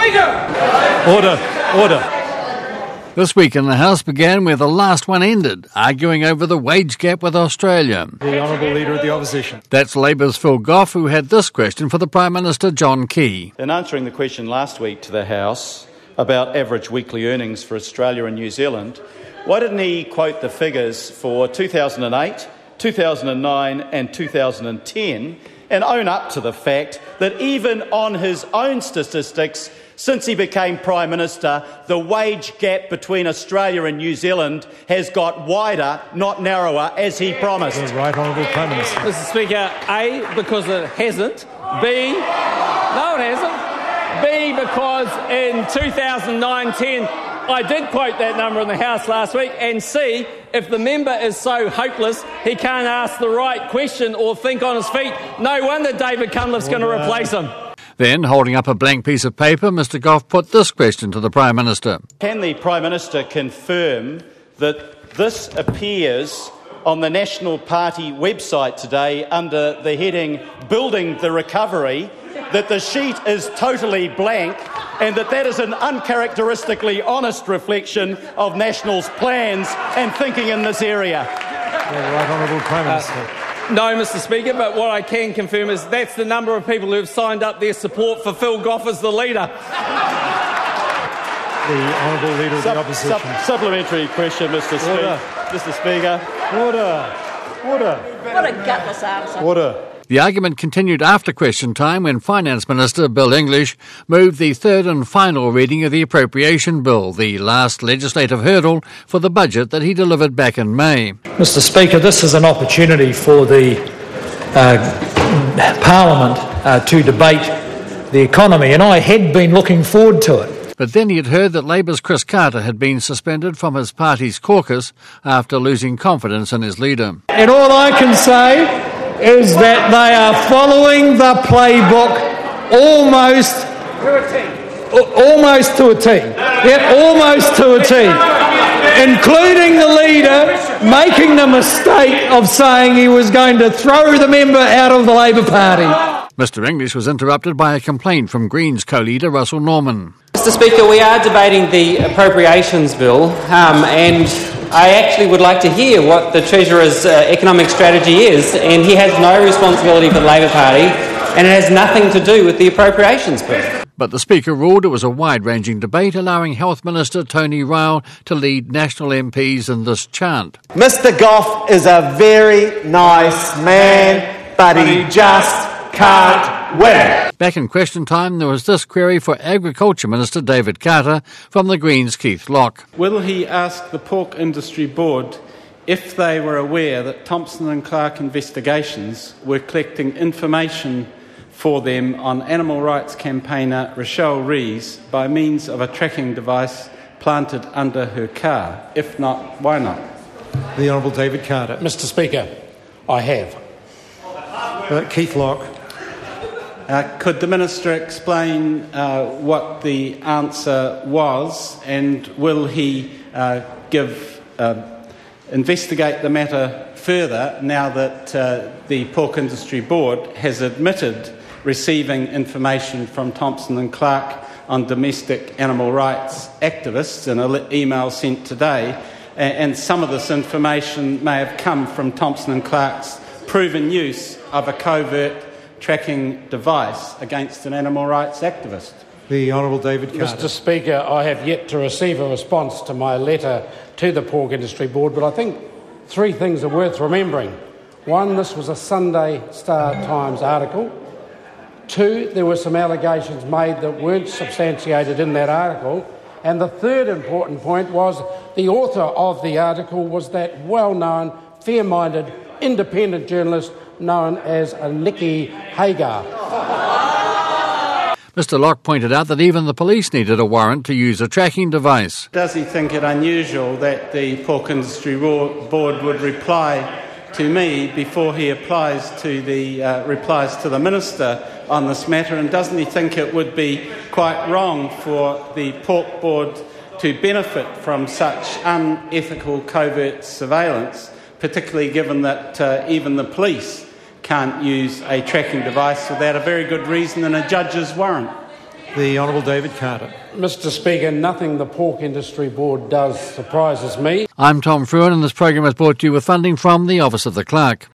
Speaker! Order. This week in the House began where the last one ended, arguing over the wage gap with Australia. The Honourable Leader of the Opposition. That's Labour's Phil Goff, who had this question for the Prime Minister, John Key. In answering the question last week to the House about average weekly earnings for Australia and New Zealand, why didn't he quote the figures for 2008, 2009 and 2010 and own up to the fact that even on his own statistics, since he became Prime Minister, the wage gap between Australia and New Zealand has got wider, not narrower, as he promised? The Right Honourable Prime Minister. Mr. Speaker, A, because it hasn't. B, no it hasn't. B, because in 2009-10, I did quote that number in the House last week. And C, if the member is so hopeless he can't ask the right question or think on his feet, no wonder David Cunliffe's going to replace him. Then, holding up a blank piece of paper, Mr Goff put this question to the Prime Minister. Can the Prime Minister confirm that this appears on the National Party website today under the heading Building the Recovery, that the sheet is totally blank and that is an uncharacteristically honest reflection of National's plans and thinking in this area? The Right Honourable Prime Minister. No, Mr. Speaker, but what I can confirm is that's the number of people who have signed up their support for Phil Goff as the leader. The Honourable Leader of the Opposition. Supplementary question, Mr. Speaker. Order. What a gutless answer. Order. The argument continued after question time when Finance Minister Bill English moved the third and final reading of the Appropriation Bill, the last legislative hurdle for the budget that he delivered back in May. Mr. Speaker, this is an opportunity for the Parliament to debate the economy, and I had been looking forward to it. But then he had heard that Labour's Chris Carter had been suspended from his party's caucus after losing confidence in his leader. And all I can say is that they are following the playbook almost to a T. Yeah, almost to a T. Including the leader making the mistake of saying he was going to throw the member out of the Labor Party. Mr English was interrupted by a complaint from Greens co-leader Russell Norman. Mr. Speaker, we are debating the Appropriations Bill, and I actually would like to hear what the Treasurer's economic strategy is, and he has no responsibility for the Labor Party, and it has nothing to do with the Appropriations Bill. But the Speaker ruled it was a wide-ranging debate, allowing Health Minister Tony Ryall to lead National MPs in this chant. Mr Goff is a very nice man, but he just can't win. Back in question time, there was this query for Agriculture Minister David Carter from the Greens' Keith Locke. Will he ask the Pork Industry Board if they were aware that Thompson and Clark Investigations were collecting information for them on animal rights campaigner Rochelle Rees by means of a tracking device planted under her car? If not, why not? The Honourable David Carter. Mr. Speaker, I have. Keith Locke. Could the Minister explain what the answer was, and will he investigate the matter further now that the Pork Industry Board has admitted receiving information from Thompson and Clark on domestic animal rights activists in an email sent today, and some of this information may have come from Thompson and Clark's proven use of a covert tracking device against an animal rights activist? The Honourable David Carter. Mr. Speaker, I have yet to receive a response to my letter to the Pork Industry Board, but I think three things are worth remembering. One, this was a Sunday Star Times article. Two, there were some allegations made that weren't substantiated in that article. And the third important point was the author of the article was that well-known, fair-minded, independent journalist known as Nikki Hagar. Mr Locke pointed out that even the police needed a warrant to use a tracking device. Does he think it unusual that the Pork Industry Board would reply to me before he replies to the Minister on this matter? And doesn't he think it would be quite wrong for the Pork Board to benefit from such unethical covert surveillance, particularly given that even the police can't use a tracking device without a very good reason and a judge's warrant? The Honourable David Carter. Mr Speaker, nothing the Pork Industry Board does surprises me. I'm Tom Fruin, and this program is brought to you with funding from the Office of the Clerk.